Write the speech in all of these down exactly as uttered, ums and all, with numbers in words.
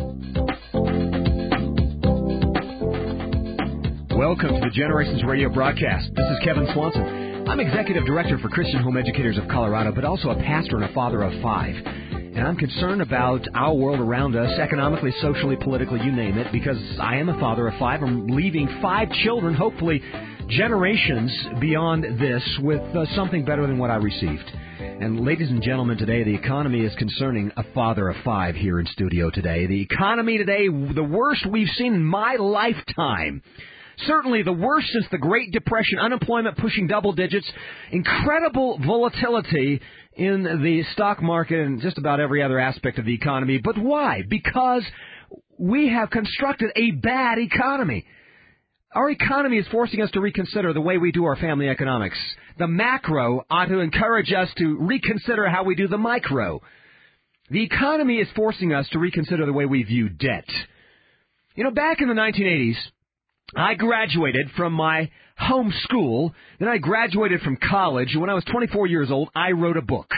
Welcome to the Generations Radio broadcast. This is Kevin Swanson. I'm Executive Director for Christian Home Educators of Colorado, but also a pastor and a father of five. And I'm concerned about our world around us, economically, socially, politically, you name it, because I am a father of five. I'm leaving five children, hopefully generations beyond this, with uh, something better than what I received. And ladies and gentlemen, today the economy is concerning a father of five here in studio today. The economy today, the worst we've seen in my lifetime. Certainly the worst since the Great Depression, unemployment pushing double digits, incredible volatility in the stock market and just about every other aspect of the economy. But why? Because we have constructed a bad economy. Our economy is forcing us to reconsider the way we do our family economics. The macro ought to encourage us to reconsider how we do the micro. The economy is forcing us to reconsider the way we view debt. You know, back in the nineteen eighties, I graduated from my home school, then I graduated from college. When I was twenty-four years old, I wrote a book.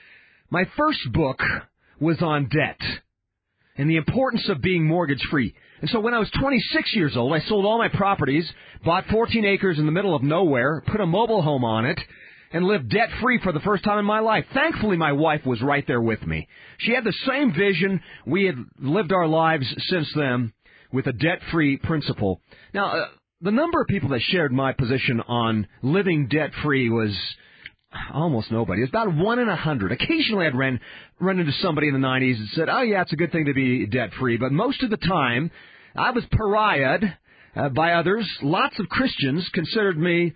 My first book was on debt and the importance of being mortgage-free. And so when I was twenty-six years old, I sold all my properties, bought fourteen acres in the middle of nowhere, put a mobile home on it, and lived debt-free for the first time in my life. Thankfully, my wife was right there with me. She had the same vision. We had lived our lives since then with a debt-free principle. Now, uh, the number of people that shared my position on living debt-free was almost nobody. It was about one in a hundred. Occasionally I'd run, run into somebody in the nineties and said, oh, yeah, it's a good thing to be debt-free. But most of the time, I was pariahed uh, by others. Lots of Christians considered me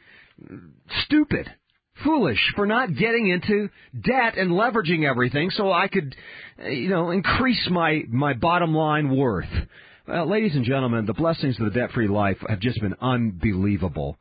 stupid, foolish for not getting into debt and leveraging everything so I could, uh, you know, increase my, my bottom line worth. Well, ladies and gentlemen, the blessings of the debt-free life have just been unbelievable.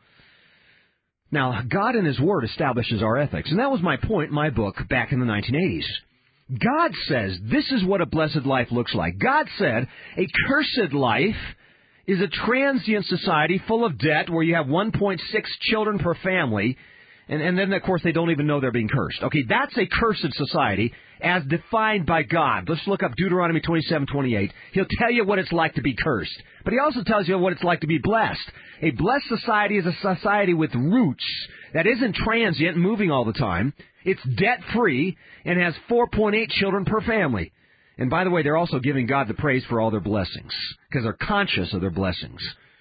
Now, God in His Word establishes our ethics, and that was my point in my book back in the nineteen eighties. God says this is what a blessed life looks like. God said a cursed life is a transient society full of debt where you have one point six children per family, and, and then, of course, they don't even know they're being cursed. Okay, that's a cursed society as defined by God. Let's look up Deuteronomy twenty-seven twenty-eight. He'll tell you what it's like to be cursed. But He also tells you what it's like to be blessed. A blessed society is a society with roots that isn't transient, moving all the time. It's debt-free and has four point eight children per family. And by the way, they're also giving God the praise for all their blessings because they're conscious of their blessings.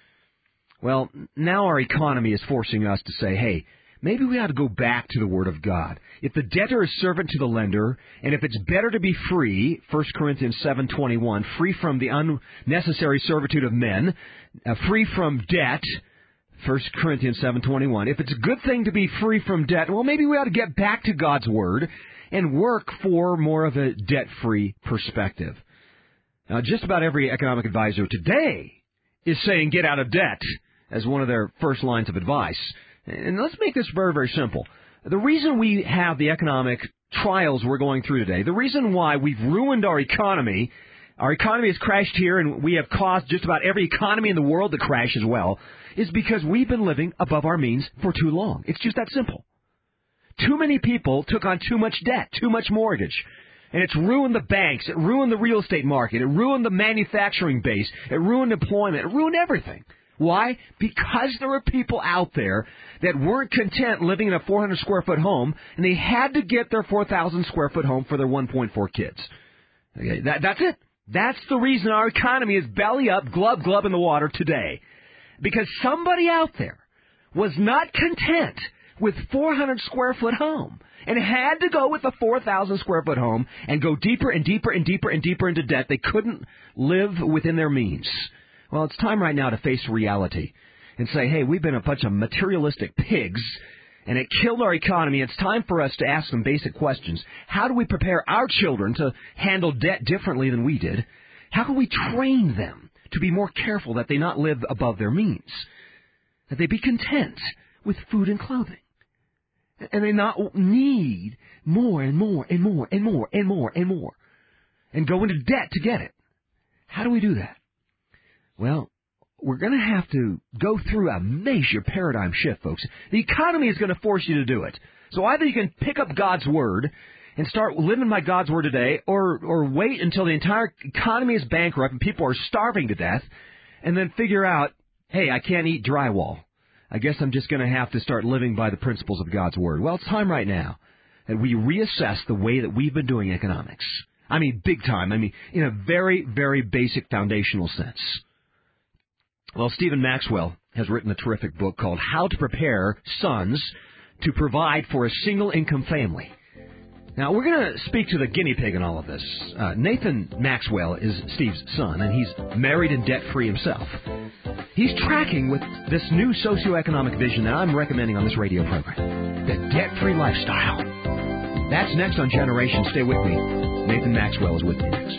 Well, now our economy is forcing us to say, hey, maybe we ought to go back to the Word of God. If the debtor is servant to the lender, and if it's better to be free, First Corinthians seven twenty-one, free from the unnecessary servitude of men, uh, free from debt, First Corinthians seven twenty-one. If it's a good thing to be free from debt, well, maybe we ought to get back to God's Word and work for more of a debt-free perspective. Now, just about every economic advisor today is saying get out of debt as one of their first lines of advice. And let's make this very, very simple. The reason we have the economic trials we're going through today, the reason why we've ruined our economy, our economy has crashed here and we have caused just about every economy in the world to crash as well, is because we've been living above our means for too long. It's just that simple. Too many people took on too much debt, too much mortgage. And it's ruined the banks. It ruined the real estate market. It ruined the manufacturing base. It ruined employment. It ruined everything. Why? Because there were people out there that weren't content living in a four hundred square foot home, and they had to get their four thousand square foot home for their one point four kids. Okay, that, that's it. That's the reason our economy is belly up, glub, glub in the water today. Because somebody out there was not content with four hundred square foot home and had to go with a four thousand square foot home and go deeper and deeper and deeper and deeper into debt. They couldn't live within their means. Well, it's time right now to face reality and say, hey, we've been a bunch of materialistic pigs, and it killed our economy. It's time for us to ask some basic questions. How do we prepare our children to handle debt differently than we did? How can we train them to be more careful that they not live above their means, that they be content with food and clothing, and they not need more and more and more and more and more and more, and go into debt to get it? How do we do that? Well, we're going to have to go through a major paradigm shift, folks. The economy is going to force you to do it. So either you can pick up God's Word and start living by God's Word today, or or wait until the entire economy is bankrupt and people are starving to death, and then figure out, hey, I can't eat drywall. I guess I'm just going to have to start living by the principles of God's Word. Well, it's time right now that we reassess the way that we've been doing economics. I mean, big time. I mean, in a very, very basic foundational sense. Well, Stephen Maxwell has written a terrific book called How to Prepare Sons to Provide for a Single-Income Family. Now, we're going to speak to the guinea pig in all of this. Uh, Nathan Maxwell is Steve's son, and he's married and debt-free himself. He's tracking with this new socioeconomic vision that I'm recommending on this radio program, the debt-free lifestyle. That's next on Generation. Stay with me. Nathan Maxwell is with me next.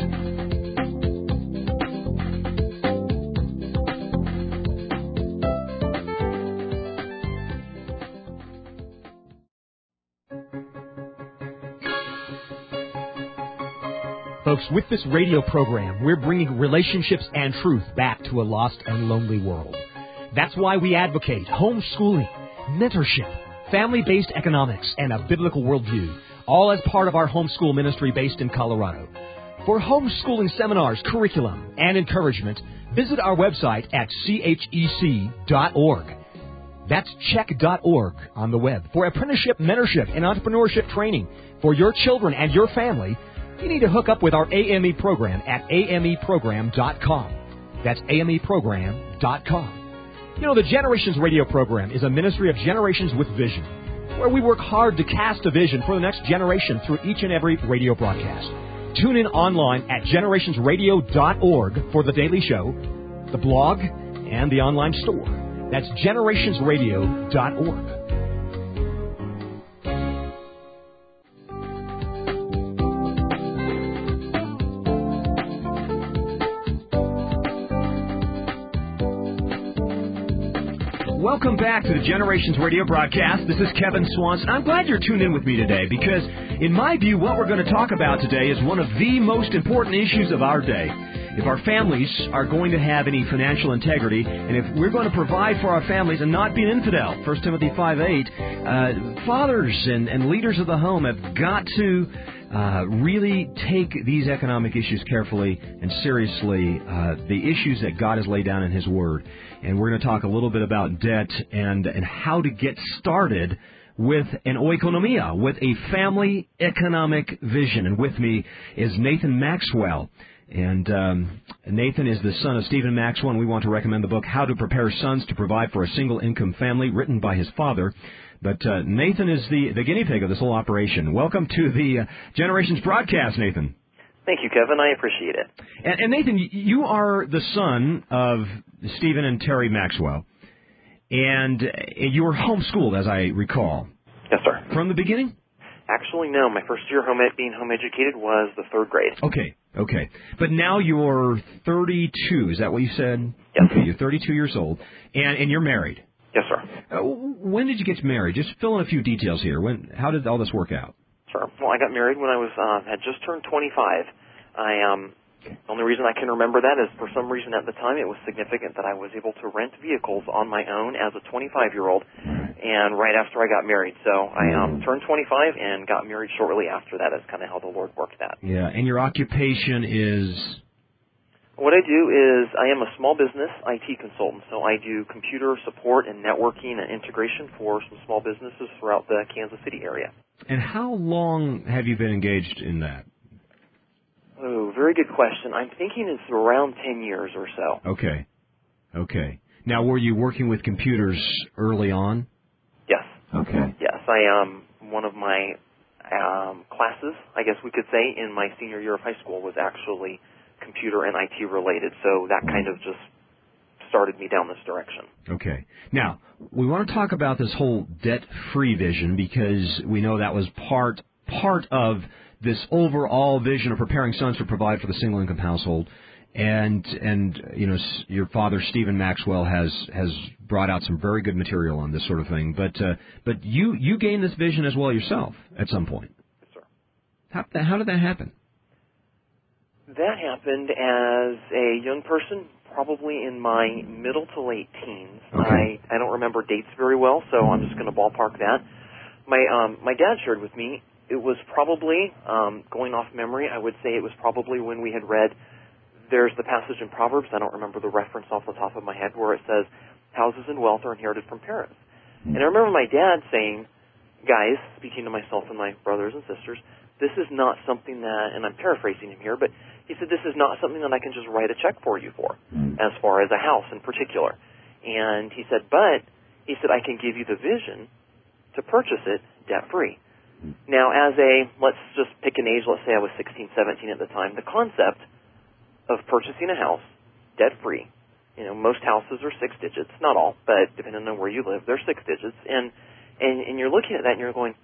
Folks, with this radio program, we're bringing relationships and truth back to a lost and lonely world. That's why we advocate homeschooling, mentorship, family-based economics, and a biblical worldview, all as part of our homeschool ministry based in Colorado. For homeschooling seminars, curriculum, and encouragement, visit our website at C H E C dot org. That's check dot org on the web. For apprenticeship, mentorship, and entrepreneurship training for your children and your family, you need to hook up with our A M E program at A M E program dot com. That's A M E program dot com. You know, the Generations radio program is a ministry of generations with vision, where we work hard to cast a vision for the next generation through each and every radio broadcast. Tune in online at generations radio dot org for the daily show, the blog, and the online store. That's generations radio dot org. Welcome back to the Generations Radio broadcast. This is Kevin Swanson. I'm glad you're tuned in with me today because, in my view, what we're going to talk about today is one of the most important issues of our day. If our families are going to have any financial integrity, and if we're going to provide for our families and not be an infidel, First Timothy five eight, uh, fathers and, and leaders of the home have got to uh, really take these economic issues carefully and seriously, uh, the issues that God has laid down in His Word. And we're going to talk a little bit about debt and, and how to get started with an oikonomia, with a family economic vision. And with me is Nathan Maxwell. And um, Nathan is the son of Stephen Maxwell, and we want to recommend the book, How to Prepare Sons to Provide for a Single-Income Family, written by his father. But uh, Nathan is the, the guinea pig of this whole operation. Welcome to the uh, Generations broadcast, Nathan. Thank you, Kevin. I appreciate it. And, and Nathan, you are the son of Stephen and Terry Maxwell, and you were homeschooled, as I recall. Yes, sir. From the beginning? Actually, no. My first year home being home educated was the third grade. Okay, okay. But now you're thirty-two. Is that what you said? Yes. Okay, you're thirty-two years old, and, and you're married. Yes, sir. Uh, when did you get married? Just fill in a few details here. When? How did all this work out? Sure. Well, I got married when I was uh, had just turned twenty-five. I um, the only reason I can remember that is for some reason at the time it was significant that I was able to rent vehicles on my own as a twenty-five-year-old, and right after I got married. So I um, turned twenty-five and got married shortly after that. That's kind of how the Lord worked that. Yeah, and your occupation is? What I do is I am a small business I T consultant, so I do computer support and networking and integration for some small businesses throughout the Kansas City area. And how long have you been engaged in that? Oh, very good question. I'm thinking it's around ten years or so. Okay. Okay. Now, were you working with computers early on? Yes. Okay. Yes. I um one of my um, classes, I guess we could say, in my senior year of high school was actually computer and I T related, so that kind of just started me down this direction. Okay. Now, we want to talk about this whole debt-free vision because we know that was part part of this overall vision of preparing sons to provide for the single-income household. And, and you know, your father, Stephen Maxwell, has has brought out some very good material on this sort of thing. But uh, but you, you gained this vision as well yourself at some point. Yes, sir. How, how did that happen? That happened as a young person, probably in my middle to late teens. Okay. I, I don't remember dates very well, so I'm just going to ballpark that. My um, my dad shared with me it was probably, um, going off memory, I would say it was probably when we had read, there's the passage in Proverbs, I don't remember the reference off the top of my head, where it says, houses and wealth are inherited from parents. And I remember my dad saying, guys, speaking to myself and my brothers and sisters, this is not something that, and I'm paraphrasing him here, but he said, this is not something that I can just write a check for you for, as far as a house in particular. And he said, but, he said, I can give you the vision to purchase it debt-free. Now, as a, let's just pick an age, let's say I was sixteen, seventeen at the time, the concept of purchasing a house debt-free, you know, most houses are six digits, not all, but depending on where you live, they're six digits, and, and, and you're looking at that and you're going,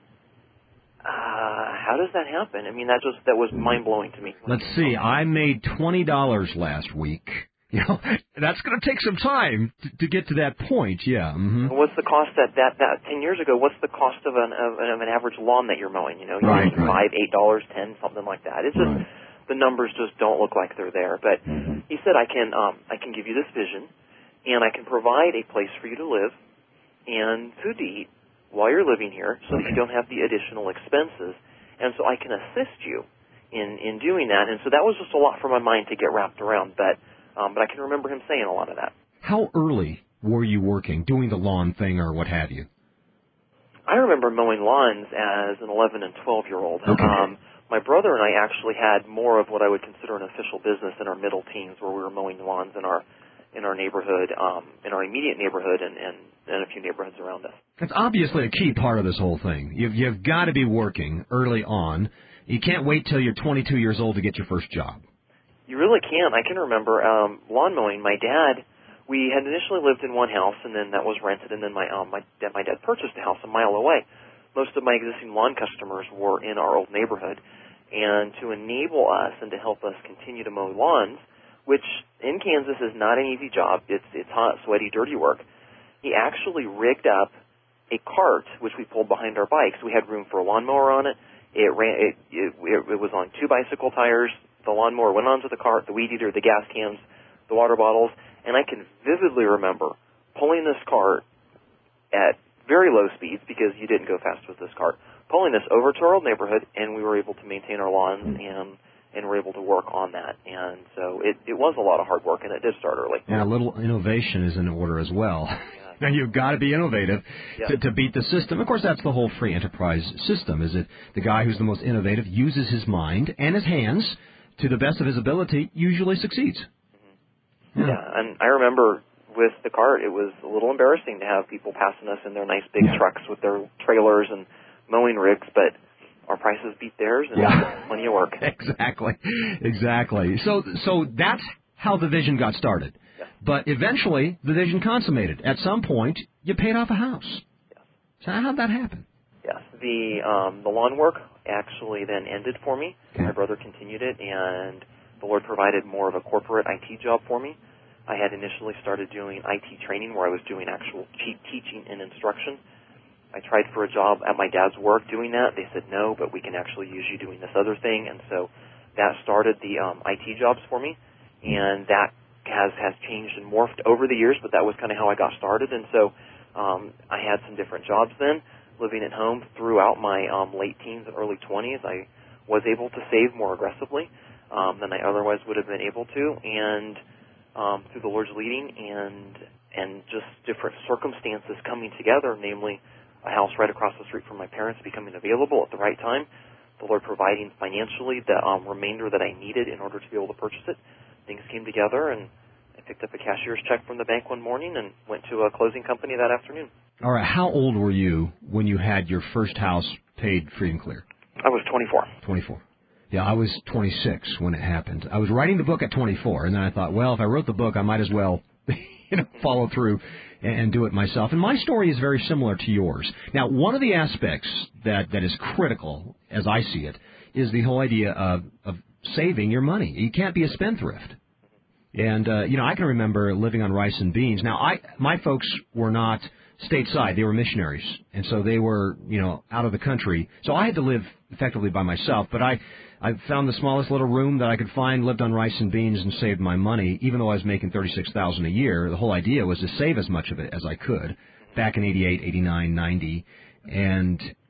uh, how does that happen? I mean, that just, that was mind-blowing to me. Let's see, I made twenty dollars last week. You know, that's going to take some time to, to get to that point, yeah. Mm-hmm. What's the cost that, that, that, ten years ago, what's the cost of an, of, of an average lawn that you're mowing, you know? You're right, right. Five, eight dollars, ten, something like that. It's just, right. The numbers just don't look like they're there. But mm-hmm. he said, I can, um, I can give you this vision, and I can provide a place for you to live and food to eat while you're living here so that you don't have the additional expenses. And so I can assist you in, in doing that. And so that was just a lot for my mind to get wrapped around. But Um, but I can remember him saying a lot of that. How early were you working, doing the lawn thing or what have you? I remember mowing lawns as an eleven and twelve-year-old. Okay. Um, my brother and I actually had more of what I would consider an official business in our middle teens, where we were mowing lawns in our in our neighborhood, um, in our immediate neighborhood, and, and, and a few neighborhoods around us. It's obviously a key part of this whole thing. You've, you've got to be working early on. You can't wait till you're twenty-two years old to get your first job. You really can't. I can remember um, lawn mowing. My dad, we had initially lived in one house, and then that was rented, and then my um, my dad, my dad purchased a house a mile away. Most of my existing lawn customers were in our old neighborhood, and to enable us and to help us continue to mow lawns, which in Kansas is not an easy job. It's it's hot, sweaty, dirty work. He actually rigged up a cart, which we pulled behind our bikes. We had room for a lawnmower on it. It ran. It, it, it was on two bicycle tires. The lawnmower went onto the cart, the weed eater, the gas cans, the water bottles, and I can vividly remember pulling this cart at very low speeds, because you didn't go fast with this cart, pulling this over to our old neighborhood, and we were able to maintain our lawns and and were able to work on that. And so it, it was a lot of hard work, and it did start early. And a little innovation is in order as well. Now, you've got to be innovative yeah. to, to beat the system. Of course, that's the whole free enterprise system, is that the guy who's the most innovative uses his mind and his hands to the best of his ability, usually succeeds. Mm-hmm. Yeah. yeah, and I remember with the cart, it was a little embarrassing to have people passing us in their nice big yeah. trucks with their trailers and mowing rigs, but our prices beat theirs, and yeah. plenty of work. Exactly, exactly. So, so that's how the vision got started. Yeah. But eventually, the vision consummated. At some point, you paid off a house. Yes. So how'd that happen? Yes, the um, the lawn work actually then ended for me. Okay. My brother continued it, and the Lord provided more of a corporate I T job for me. I had initially started doing I T training, where I was doing actual teaching and instruction. I tried for a job at my dad's work doing that. They said no, but we can actually use you doing this other thing, and so that started the um, I T jobs for me, and that has has changed and morphed over the years, but that was kind of how I got started. And so um, I had some different jobs then. Living at home throughout my um, late teens and early twenties, I was able to save more aggressively um, than I otherwise would have been able to, and um, through the Lord's leading and and just different circumstances coming together, namely a house right across the street from my parents becoming available at the right time, the Lord providing financially the um, remainder that I needed in order to be able to purchase it. Things came together, and I picked up a cashier's check from the bank one morning and went to a closing company that afternoon. All right, how old were you when you had your first house paid free and clear? I was twenty-four. twenty-four. Yeah, I was twenty-six when it happened. I was writing the book at twenty-four, and then I thought, well, if I wrote the book, I might as well you know, follow through and, and do it myself. And my story is very similar to yours. Now, one of the aspects that, that is critical, as I see it, is the whole idea of, of saving your money. You can't be a spendthrift. And, uh, you know, I can remember living on rice and beans. Now, I my folks were not stateside. They were missionaries, and so they were, you know, out of the country. So I had to live effectively by myself, but I, I found the smallest little room that I could find, lived on rice and beans, and saved my money, even though I was making thirty-six thousand dollars a year. The whole idea was to save as much of it as I could back in eighty-eight, eighty-nine, ninety, and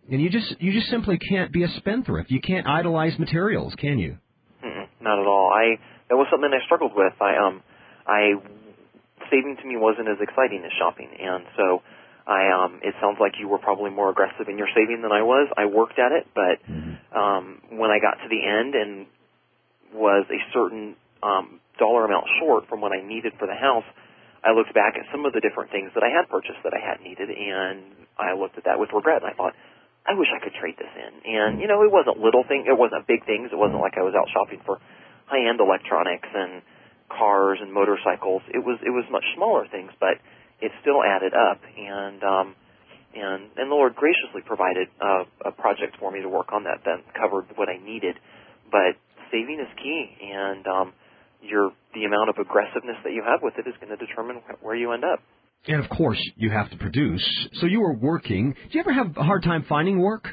And you just you just simply can't be a spendthrift. You can't idolize materials, can you? Mm-mm, not at all. I that was something I struggled with. I um I saving to me wasn't as exciting as shopping, and so I um it sounds like you were probably more aggressive in your saving than I was. I worked at it, but um when I got to the end and was a certain um dollar amount short from what I needed for the house, I looked back at some of the different things that I had purchased that I had needed, and I looked at that with regret, and I thought, I wish I could trade this in. And, you know, it wasn't little things, it wasn't big things, it wasn't like I was out shopping for high-end electronics and cars and motorcycles. It was it was much smaller things, but it still added up, and um, and, and the Lord graciously provided uh, a project for me to work on that that covered what I needed. But saving is key, and um, your the amount of aggressiveness that you have with it is going to determine where you end up. And, of course, you have to produce. So you were working. Do you ever have a hard time finding work?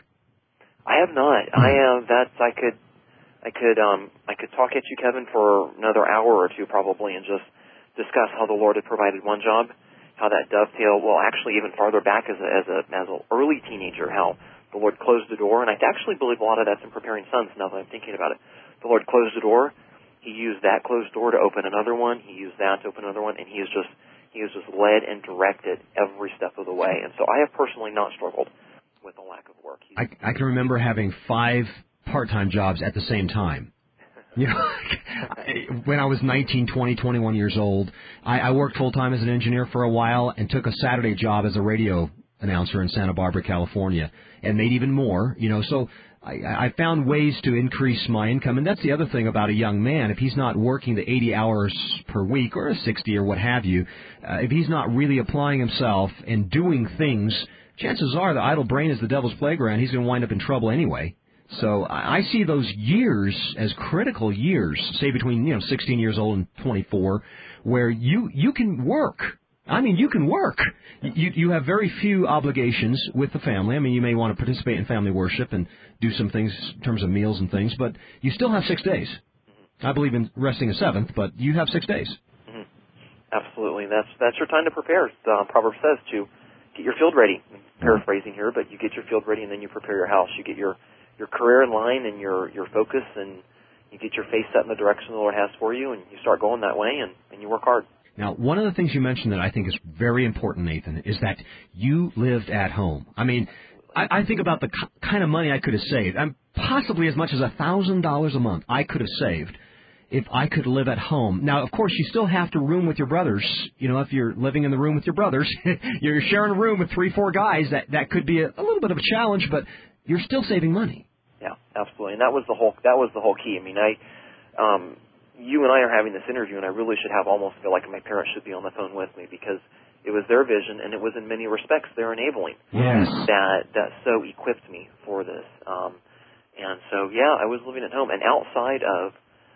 I have not. I uh, that's I could I could um I could talk at you, Kevin, for another hour or two probably, and just discuss how the Lord had provided one job, how that dovetailed. Well, actually, even farther back as a as a as an early teenager, how the Lord closed the door, and I actually believe a lot of that's in Preparing Sons. Now that I'm thinking about it, the Lord closed the door. He used that closed door to open another one. He used that to open another one, and He is just He is just led and directed every step of the way. And so I have personally not struggled with a lack of work. I, I can remember having five part-time jobs at the same time. You know, when I was nineteen, twenty, twenty-one years old, I, I worked full-time as an engineer for a while and took a Saturday job as a radio announcer in Santa Barbara, California, and made even more. You know, so I, I found ways to increase my income. And that's the other thing about a young man. If he's not working the eighty hours per week or sixty or what have you, uh, if he's not really applying himself and doing things, chances are the idle brain is the devil's playground. He's going to wind up in trouble anyway. So I see those years as critical years, say between, you know, sixteen years old and twenty-four, where you you can work. I mean, you can work. You you have very few obligations with the family. I mean, you may want to participate in family worship and do some things in terms of meals and things, but you still have six days. I believe in resting a seventh, but you have six days. Mm-hmm. Absolutely. That's that's your time to prepare. Uh, Proverbs says to get your field ready. I'm paraphrasing here, but you get your field ready and then you prepare your house. You get your, your career in line and your, your focus, and you get your face set in the direction the Lord has for you, and you start going that way, and, and you work hard. Now, one of the things you mentioned that I think is very important, Nathan, is that you lived at home. I mean, I, I think about the kind of money I could have saved. I'm possibly as much as one thousand dollars a month I could have saved if I could live at home. Now, of course, you still have to room with your brothers. You know, if you're living in the room with your brothers, you're sharing a room with three, four guys, that, that could be a, a little bit of a challenge, but you're still saving money. Yeah, absolutely. And that was the whole, that was the whole key. I mean, I, um, you and I are having this interview, and I really should have almost feel like my parents should be on the phone with me, because it was their vision, and it was in many respects their enabling. Yes. That, that so equipped me for this. Um, and so, yeah, I was living at home. And outside of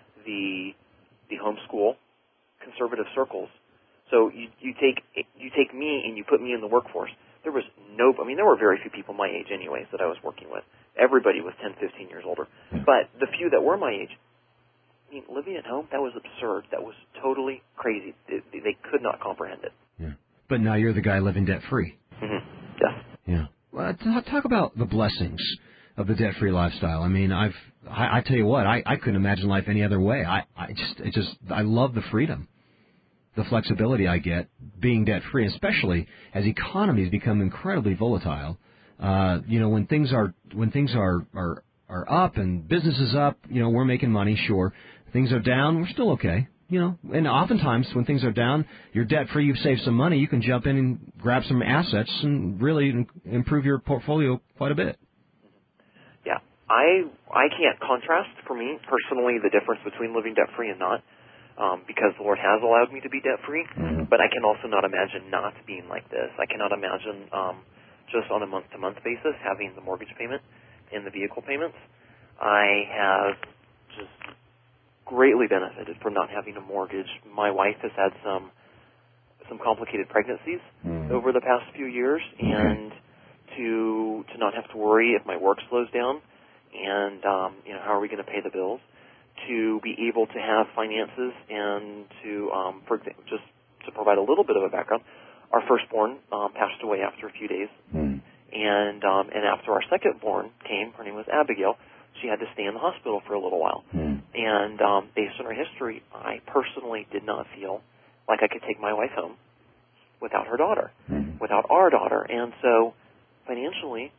the the homeschool conservative circles, so you, you take you take me and you put me in the workforce. There was no, I mean, there were very few people my age anyways that I was working with. Everybody was ten, fifteen years older. But the few that were my age, I mean, living at home, that was absurd. That was totally crazy. They, they could not comprehend it. Yeah. But now you're the guy living debt-free. Mm-hmm. Yes. Yeah. Well, talk about the blessings of the debt-free lifestyle. I mean, I've, I, I tell you what, I, I couldn't imagine life any other way. I, I just, it just, I love the freedom, the flexibility I get being debt-free, especially as economies become incredibly volatile. Uh, you know, when things are, when things are, are, are up and business is up, you know, we're making money, sure. Things are down, we're still okay. You know, and oftentimes when things are down, you're debt-free, you've saved some money, you can jump in and grab some assets and really improve your portfolio quite a bit. Yeah, I I can't contrast, for me personally, the difference between living debt-free and not, um, because the Lord has allowed me to be debt-free, mm-hmm. but I can also not imagine not being like this. I cannot imagine um, just on a month-to-month basis having the mortgage payment and the vehicle payments. I have just greatly benefited from not having a mortgage. My wife has had some some complicated pregnancies mm. over the past few years, okay. and to to not have to worry if my work slows down, and um, you know, how are we going to pay the bills? To be able to have finances, and to um, for example, just to provide a little bit of a background, our firstborn um, passed away after a few days, mm. And um, and after our second born came, her name was Abigail, she had to stay in the hospital for a little while. Mm. And um, based on her history, I personally did not feel like I could take my wife home without her daughter, mm. without our daughter. And so financially,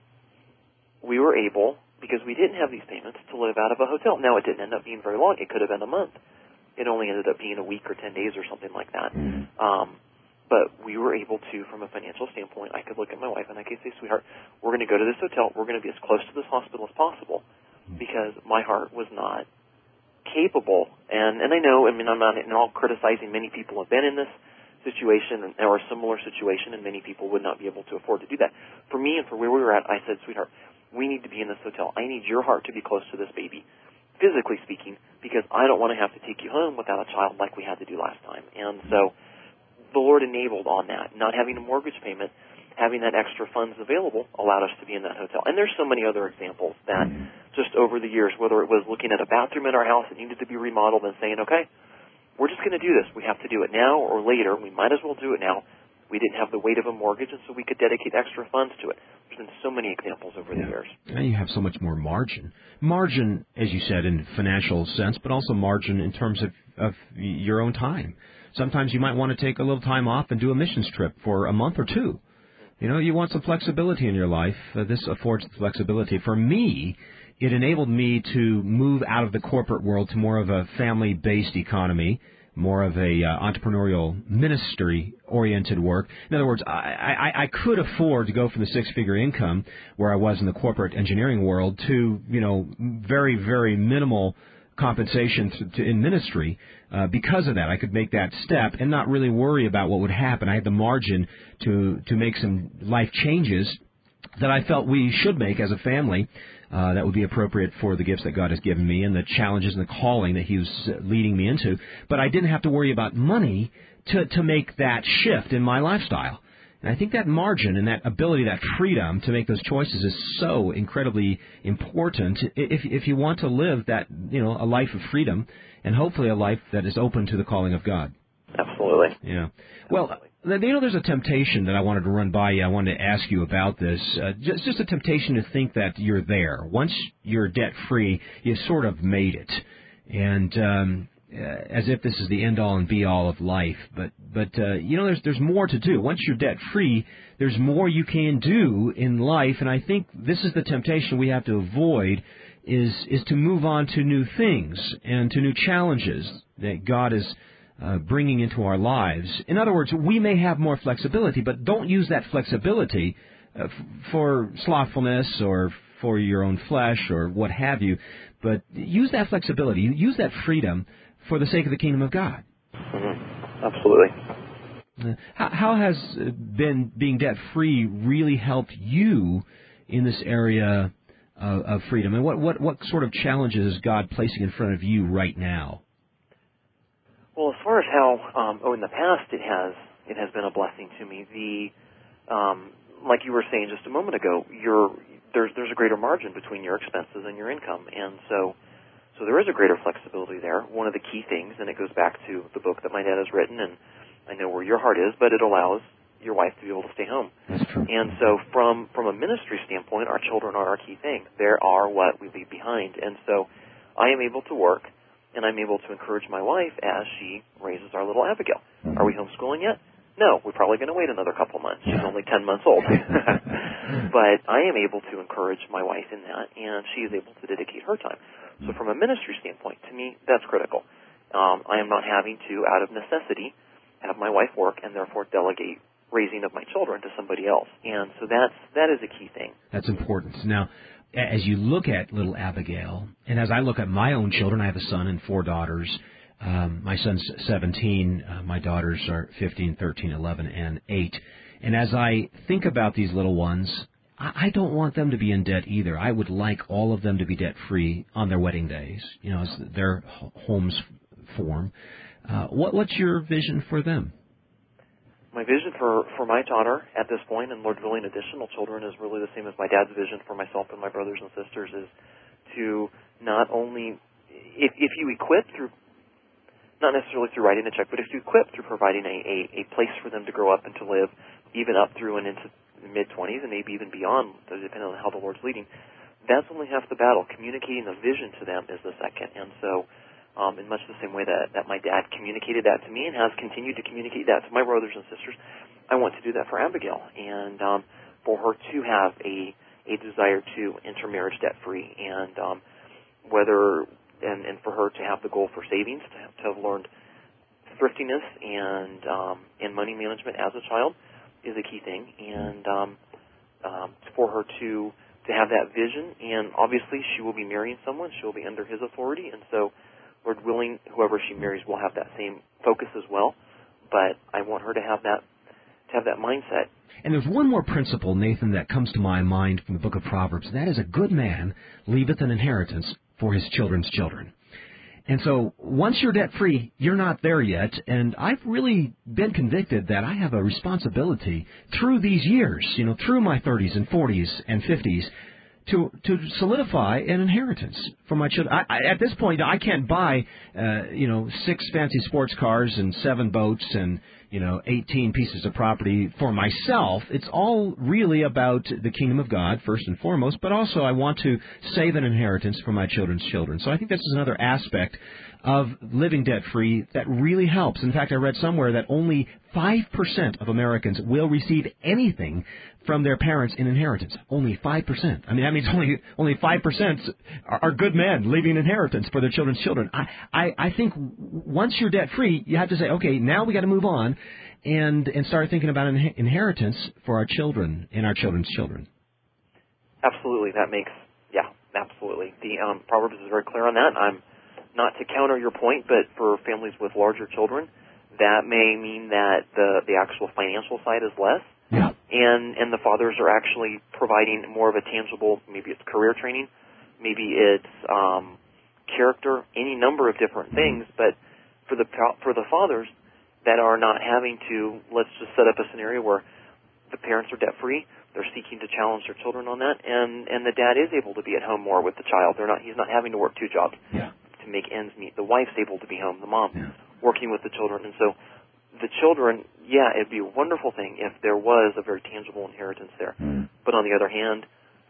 we were able, because we didn't have these payments, to live out of a hotel. Now, it didn't end up being very long. It could have been a month. It only ended up being a week or ten days or something like that. Mm. Um, but we were able to, from a financial standpoint, I could look at my wife and I could say, sweetheart, we're going to go to this hotel. We're going to be as close to this hospital as possible, because my heart was not capable. And, and I know, I mean, I'm not at all criticizing. Many people have been in this situation or a similar situation, and many people would not be able to afford to do that. For me and for where we were at, I said, sweetheart, we need to be in this hotel. I need your heart to be close to this baby, physically speaking, because I don't want to have to take you home without a child like we had to do last time. And so the Lord enabled on that. Not having a mortgage payment, having that extra funds available allowed us to be in that hotel. And there's so many other examples that just over the years, whether it was looking at a bathroom in our house that needed to be remodeled and saying, okay, we're just going to do this. We have to do it now or later. We might as well do it now. We didn't have the weight of a mortgage, and so we could dedicate extra funds to it. There's been so many examples over yeah. the years. And you have so much more margin. Margin, as you said, in financial sense, but also margin in terms of, of your own time. Sometimes you might want to take a little time off and do a missions trip for a month or two. You know, you want some flexibility in your life. Uh, this affords the flexibility. For me, it enabled me to move out of the corporate world to more of a family-based economy, more of a uh, entrepreneurial ministry-oriented work. In other words, I, I, I could afford to go from the six-figure income where I was in the corporate engineering world to, you know, very, very minimal compensation to, to, in ministry. Uh, because of that, I could make that step and not really worry about what would happen. I had the margin to, to make some life changes that I felt we should make as a family. Uh, that would be appropriate for the gifts that God has given me and the challenges and the calling that He was leading me into. But I didn't have to worry about money to, to make that shift in my lifestyle. And I think that margin and that ability, that freedom to make those choices is so incredibly important if if you want to live that, you know, a life of freedom and hopefully a life that is open to the calling of God. Absolutely. Yeah. Well, you know, there's a temptation that I wanted to run by you. I wanted to ask you about this. Uh, just, just a temptation to think that you're there. Once you're debt-free, you sort of made it. And um, uh, as if this is the end-all and be-all of life. But, but uh, you know, there's there's more to do. Once you're debt-free, there's more you can do in life. And I think this is the temptation we have to avoid, is is to move on to new things and to new challenges that God is Uh, bringing into our lives. In other words, we may have more flexibility, but don't use that flexibility uh, f- for slothfulness or for your own flesh or what have you, but use that flexibility, use that freedom for the sake of the kingdom of God. Mm-hmm. Absolutely. Uh, how, how has been being debt-free really helped you in this area of, of freedom? And what, what, what sort of challenges is God placing in front of you right now? Well, as far as how, um, oh, in the past it has it has been a blessing to me. The, um, like you were saying just a moment ago, you're, there's there's a greater margin between your expenses and your income, and so so there is a greater flexibility there. One of the key things, and it goes back to the book that my dad has written, and I know where your heart is, but it allows your wife to be able to stay home. That's true. And so from from a ministry standpoint, our children are our key thing. They are what we leave behind, and so I am able to work. And I'm able to encourage my wife as she raises our little Abigail. Mm-hmm. Are we homeschooling yet? No, we're probably going to wait another couple months. She's only ten months old. But I am able to encourage my wife in that, and she is able to dedicate her time. So from a ministry standpoint, to me, that's critical. Um, I am not having to, out of necessity, have my wife work and therefore delegate raising of my children to somebody else. And so that's, that is a key thing. That's important. Now, as you look at little Abigail, and as I look at my own children, I have a son and four daughters. Um, my son's seventeen. Uh, my daughters are fifteen, thirteen, eleven, and eight. And as I think about these little ones, I, I don't want them to be in debt either. I would like all of them to be debt-free on their wedding days, you know, as their homes form. Uh, what, what's your vision for them? My vision for, for my daughter at this point, and Lord willing, additional children, is really the same as my dad's vision for myself and my brothers and sisters, is to not only, if, if you equip through, not necessarily through writing a check, but if you equip through providing a, a, a place for them to grow up and to live, even up through and into mid-twenties and maybe even beyond, depending on how the Lord's leading. That's only half the battle. Communicating the vision to them is the second. And so um, in much the same way that, that my dad communicated that to me and has continued to communicate that to my brothers and sisters, I want to do that for Abigail, and um, for her to have a, a desire to enter marriage debt-free, and um, whether and, and for her to have the goal for savings, to have, to have learned thriftiness and um, and money management as a child is a key thing, and um, um, for her to to have that vision. And obviously she will be marrying someone. She will be under his authority, and so Lord willing, whoever she marries will have that same focus as well. But I want her to have that to have that mindset. And there's one more principle, Nathan, that comes to my mind from the book of Proverbs. That is, a good man leaveth an inheritance for his children's children. And so once you're debt-free, you're not there yet. And I've really been convicted that I have a responsibility through these years, you know, through my thirties and forties and fifties, to to solidify an inheritance for my children. I, I, at this point, I can't buy, uh, you know, six fancy sports cars and seven boats and, you know, eighteen pieces of property for myself. It's all really about the kingdom of God, first and foremost, but also I want to save an inheritance for my children's children. So I think this is another aspect of living debt-free that really helps. In fact, I read somewhere that only five percent of Americans will receive anything from their parents in inheritance. Only five percent. I mean, that means only only five percent are, are good men leaving inheritance for their children's children. I, I, I think once you're debt-free, you have to say, okay, now we got to move on and, and start thinking about an inheritance for our children and our children's children. Absolutely. That makes, yeah, absolutely. The um, Proverbs is very clear on that. I'm not to counter your point, but for families with larger children, that may mean that the, the actual financial side is less. Yeah. And, and the fathers are actually providing more of a tangible, maybe it's career training, maybe it's um, character, any number of different things. But for the for the fathers that are not having to, let's just set up a scenario where the parents are debt-free, they're seeking to challenge their children on that, and, and the dad is able to be at home more with the child. They're not, he's not having to work two jobs. Yeah. To make ends meet. The wife's able to be home, the mom, yeah. working with the children. And so the children, yeah, it'd be a wonderful thing if there was a very tangible inheritance there. Mm. But on the other hand,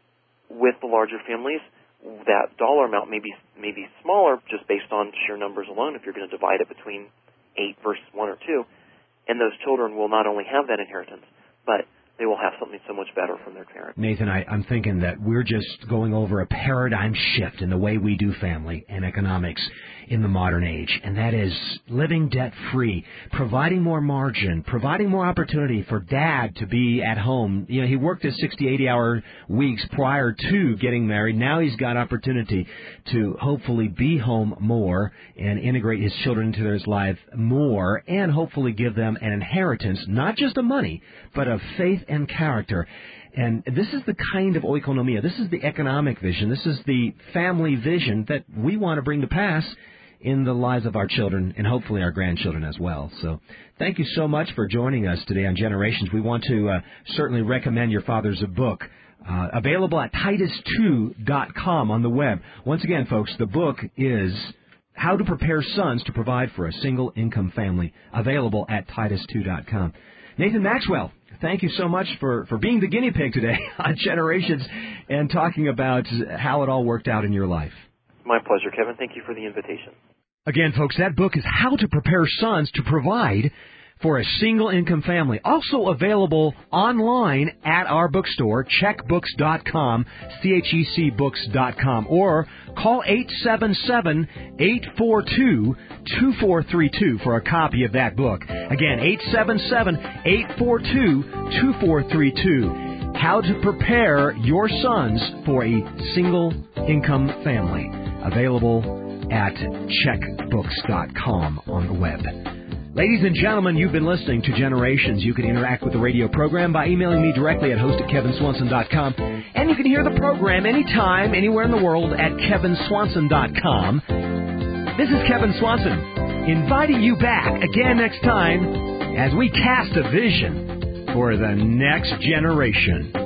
with the larger families, that dollar amount may be, may be smaller just based on sheer numbers alone if you're going to divide it between eight versus one or two. And those children will not only have that inheritance, but they will have something so much better from their parents. Nathan, I, I'm thinking that we're just going over a paradigm shift in the way we do family and economics in the modern age, and that is living debt-free, providing more margin, providing more opportunity for dad to be at home. You know, he worked his sixty, eighty-hour weeks prior to getting married. Now he's got opportunity to hopefully be home more and integrate his children into his life more, and hopefully give them an inheritance, not just of money, but of faith and character. And this is the kind of oikonomia, this is the economic vision, this is the family vision that we want to bring to pass in the lives of our children and hopefully our grandchildren as well. So thank you so much for joining us today on Generations. We want to uh, certainly recommend your father's book, uh, available at titus two dot com on the web. Once again, folks, the book is How to Prepare Sons to Provide for a Single Income Family, available at titus two dot com. Nathan Maxwell, thank you so much for, for being the guinea pig today on Generations and talking about how it all worked out in your life. My pleasure, Kevin. Thank you for the invitation. Again, folks, that book is How to Prepare Sons to Provide for a Single Income Family. Also available online at our bookstore, check books dot com, C H E C books dot com, or call eight seven seven, eight four two, two four three two for a copy of that book. Again, eight seven seven, eight four two, two four three two. How to Prepare Your Sons for a Single Income Family. Available at check books dot com on the web. Ladies and gentlemen, you've been listening to Generations. You can interact with the radio program by emailing me directly at host at kevin swanson dot com. And you can hear the program anytime, anywhere in the world at kevin swanson dot com. This is Kevin Swanson, inviting you back again next time as we cast a vision for the next generation.